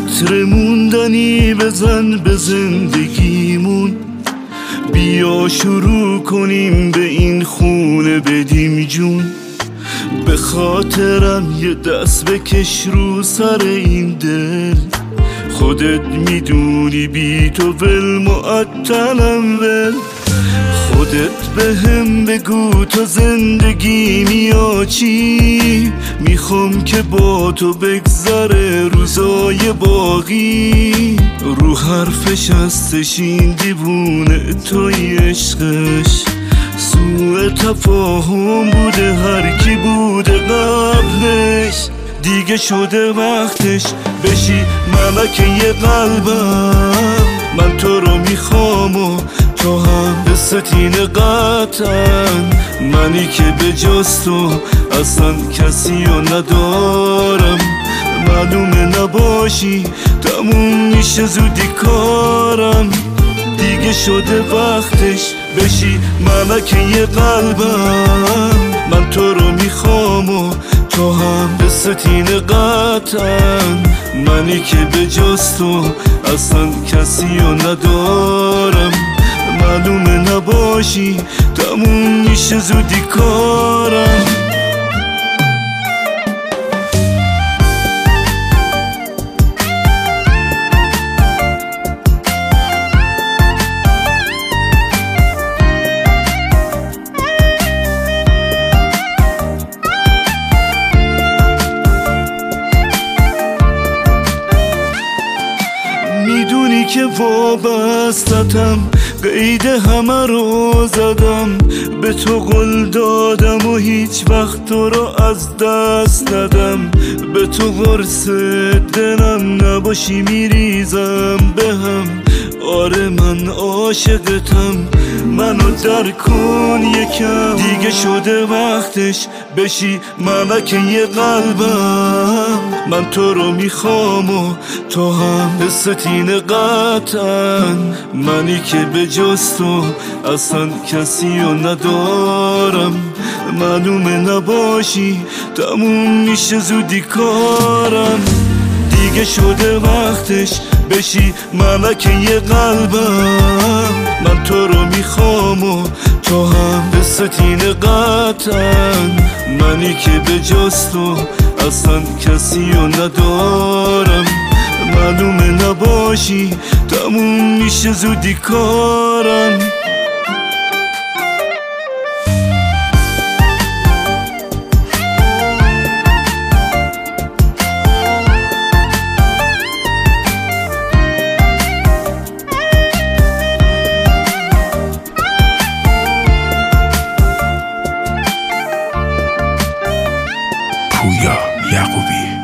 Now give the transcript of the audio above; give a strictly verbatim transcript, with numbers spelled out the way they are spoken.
عطر موندنی بزن به زندگیمون، بیا شروع کنیم به این خونه بدیم جون. به خاطرم یه دست بکش رو سر این دل، خودت میدونی بی تو ول معطلم ول. خودت به هم بگو تو زندگی میا چی، میخوام که با تو بگذره روزای باقی. رو حرفش هستش این دیوونه توی عشقش، سوء تفاهم بوده هر کی بوده قبلش. دیگه شده وقتش بشی ملکه قلبم، من تو رو میخوام و تو هم به ستین قطعا. منی که به جز تو اصلا کسی رو ندارم، معلومه نباشی تموم میشه زودی کارم. دیگه شده وقتش بشی ملکه قلبم، من تو رو میخوام و تو هم به ستین قطعا. منی که به جز تو اصلا کسی رو ندارم، معلومه نباشی تموم میشه زودی کارم. میدونی که وابستتم، قید همه رو زدم، به تو قول دادم و هیچ وقت تو رو از دست ندم. به تو قرص دلم نباشی میریزم به هم، آره من عاشقتم، منو در کن یکم. دیگه شده وقتش بشی ملکه قلبم، من تو رو میخوام و تو هم به ستین قطعا. منی که به جز تو اصلا کسی رو ندارم، معلومه نباشی تموم میشه زودی کارم. دیگه شده وقتش بشی ملکه قلبم، من تو رو میخوام و تو هم به ستین قطعا. منی که به جز تو اصلا کسی رو ندارم، معلومه نباشی تموم میشه زودی کارم. پویا یعقوبی.